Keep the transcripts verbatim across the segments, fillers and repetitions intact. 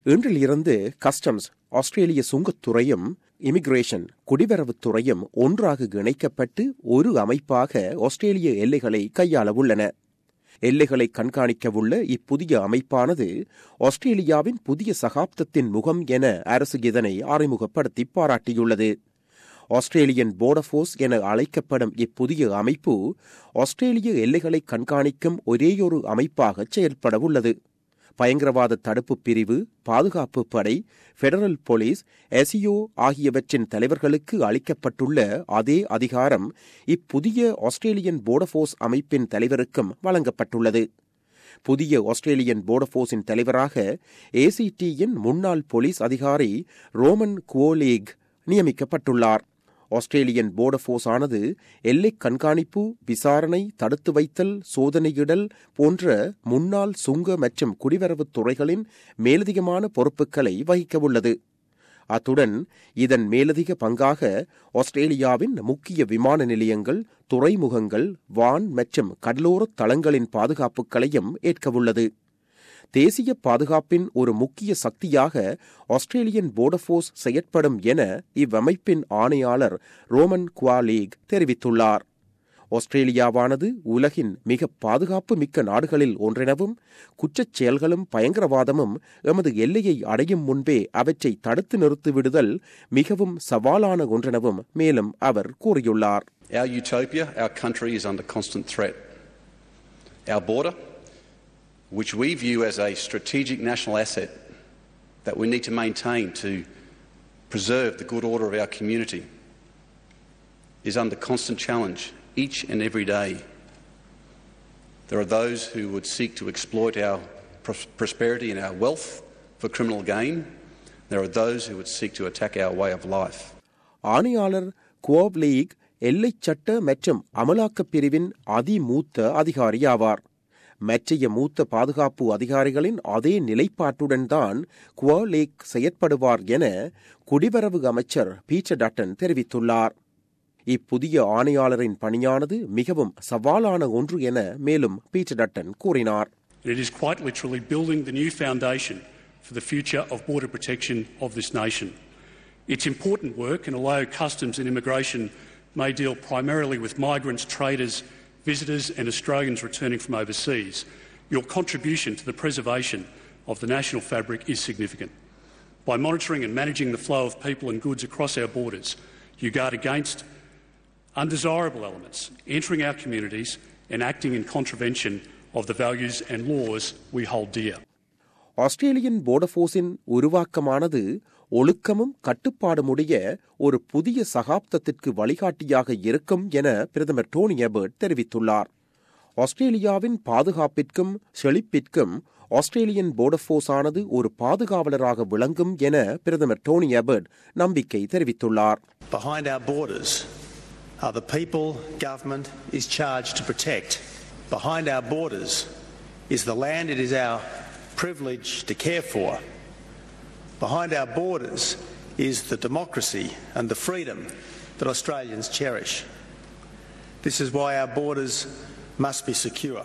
இன்றிலிருந்து கஸ்டம்ஸ், ஆஸ்திரேலிய சுங்கத்துறையும் இமிகிரேஷன், குடிவரவுத்துறையும் ஒன்றாக இணைக்கப்பட்டு ஒரு அமைப்பாக ஆஸ்திரேலிய எல்லைகளை கையாள உள்ளன. எல்லைகளை கண்காணிக்கவுள்ள இப்புதிய அமைப்பானது ஆஸ்திரேலியாவின் புதிய சகாப்தத்தின் முகம் என அரசு இதனை அறிமுகப்படுத்தி பாராட்டியுள்ளது. ஆஸ்திரேலியன் போர்டர் ஃபோர்ஸ் என அழைக்கப்படும் இப்புதிய அமைப்பு ஆஸ்திரேலிய எல்லைகளை கண்காணிக்கும் ஒரேயொரு அமைப்பாக செயல்பட உள்ளது. பயங்கரவாத தடுப்பு பிரிவு, பாதுகாப்பு படை, பெடரல் போலீஸ், எஸ்இஓ ஆகியவற்றின் தலைவர்களுக்கு அளிக்கப்பட்டுள்ள அதே அதிகாரம் இப்புதிய ஆஸ்திரேலியன் போர்டர் ஃபோர்ஸ் அமைப்பின் தலைவருக்கும் வழங்கப்பட்டுள்ளது. புதிய ஆஸ்திரேலியன் போர்டர் ஃபோர்ஸின் தலைவராக ஏசிடியின் முன்னாள் போலீஸ் அதிகாரி ரோமன் குவோலேக் நியமிக்கப்பட்டுள்ளார். ஆஸ்திரேலியன் போர்டர் ஃபோர்ஸ் ஆனது எல்லை கண்காணிப்பு, விசாரணை, தடுத்து வைத்தல், சோதனையிடல் போன்ற முன்னாள் சுங்க மற்றும் குடிவரவுத் துறைகளின் மேலதிகமான பொறுப்புகளை வகிக்கவுள்ளது. அத்துடன் இதன் மேலதிக பங்காக ஆஸ்திரேலியாவின் முக்கிய விமான நிலையங்கள், துறைமுகங்கள், வான் மற்றும் கடலோர தளங்களின் பாதுகாப்புகளையும் ஏற்கவுள்ளது. தேசிய பாதுகாப்பின் ஒரு முக்கிய சக்தியாக ஆஸ்திரேலியன் போர்டர் ஃபோர்ஸ் செயற்படும் என இவ்வமைப்பின் ஆணையாளர் ரோமன் குவாலேக் தெரிவித்துள்ளார். ஆஸ்திரேலியாவானது உலகின் மிக பாதுகாப்பு மிக்க நாடுகளில் ஒன்றெனவும், குற்றச் செயல்களும் பயங்கரவாதமும் எமது எல்லையை அடையும் முன்பே அவற்றை தடுத்து நிறுத்திவிடுதல் மிகவும் சவாலான ஒன்றெனவும் மேலும் அவர் கூறியுள்ளார். Our utopia, our country is under constant threat. Our border, which we view as a strategic national asset that we need to maintain to preserve the good order of our community, is under constant challenge each and every day. There are those who would seek to exploit our pros- prosperity and our wealth for criminal gain. There are those who would seek to attack our way of life. ஆணையாளர் குவோலேக் எல்லைச் சட்ட மற்றும் அமலாக்கப் பிரிவின் அதிமூத்த அதிகாரியாவார். மற்றைய மூத்த பாதுகாப்பு அதிகாரிகளின் அதே நிலைப்பாட்டுடன் தான் குவோலேக் செயற்படுவார் என குடிவரவு அமைச்சர் பீட்டர் டட்டன் தெரிவித்துள்ளார். இப்புதிய ஆணையாளரின் பணியானது மிகவும் சவாலான ஒன்று என மேலும் பீட்டர் டட்டன் கூறினார். It is quite literally building the new foundation for the future of border protection of this nation. It's important work, and although customs and immigration may deal primarily with migrants, traders, visitors and Australians returning from overseas, your contribution to the preservation of the national fabric is significant. By monitoring and managing the flow of people and goods across our borders, you guard against undesirable elements entering our communities and acting in contravention of the values and laws we hold dear. Australian Border ஃபோர்ஸின் உருவாக்கமானது ஒழுக்கமும் கட்டுப்பாடுமுடைய ஒரு புதிய சகாப்தத்திற்கு வழிகாட்டியாக இருக்கும் என பிரதமர் டோனி அபர்ட் தெரிவித்துள்ளார். ஆஸ்திரேலியாவின் பாதுகாப்பிற்கும் செழிப்பிற்கும் ஆஸ்திரேலியன் போர்டர் ஃபோர்ஸ் ஆனது ஒரு பாதுகாவலராக விளங்கும் என பிரதமர் டோனி அபர்ட் நம்பிக்கை தெரிவித்துள்ளார். Behind our borders are the people government is charged to protect. Behind our borders is the land it is our privilege to care for. Behind our borders is the democracy and the freedom that Australians cherish. This is why our borders must be secure.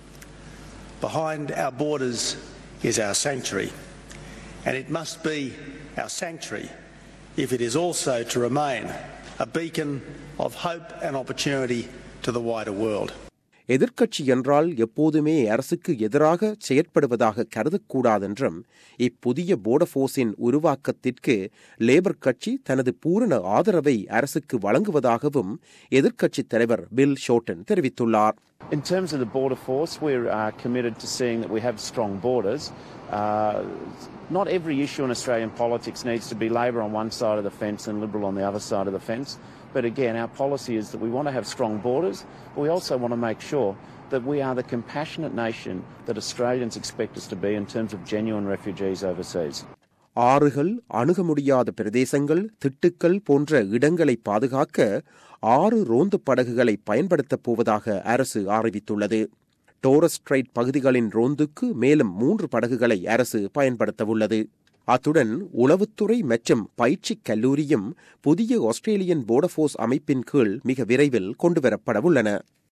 Behind our borders is our sanctuary, and it must be our sanctuary if it is also to remain a beacon of hope and opportunity to the wider world. எதிர்க்கட்சி என்றால் எப்போதுமே அரசுக்கு எதிராக செயற்படுவதாக கருதக்கூடாதென்றும், இப்புதிய border ஃபோர்ஸின் உருவாக்கத்திற்கு labour கட்சி தனது பூரண ஆதரவை அரசுக்கு வழங்குவதாகவும் எதிர்க்கட்சித் தலைவர் பில் ஷோர்டன் தெரிவித்துள்ளார். In terms of the border force, we're uh, committed to seeing that we have strong borders. Uh, not every issue in Australian politics needs to be Labor on one side of the fence and Liberal on the other side of the fence. But again, our policy is that we want to have strong borders, but we also want to make sure that we are the compassionate nation that Australians expect us to be in terms of genuine refugees overseas. ஆறுகள், அணுக முடியாத பிரதேசங்கள், திட்டுக்கள் போன்ற இடங்களை பாதுகாக்க ஆறு ரோந்து படகுகளை பயன்படுத்தப் போவதாக அரசு அறிவித்துள்ளது. டோரஸ் ஸ்ட்ரைட் பகுதிகளின் ரோந்துக்கு மேலும் மூன்று படகுகளை அரசு பயன்படுத்தவுள்ளது. அத்துடன் உளவுத்துறை மற்றும் பயிற்சி கல்லூரியும் புதிய ஆஸ்திரேலியன் போர்டர் ஃபோர்ஸ் அமைப்பின் கீழ் மிக விரைவில் கொண்டுவரப்படவுள்ளன.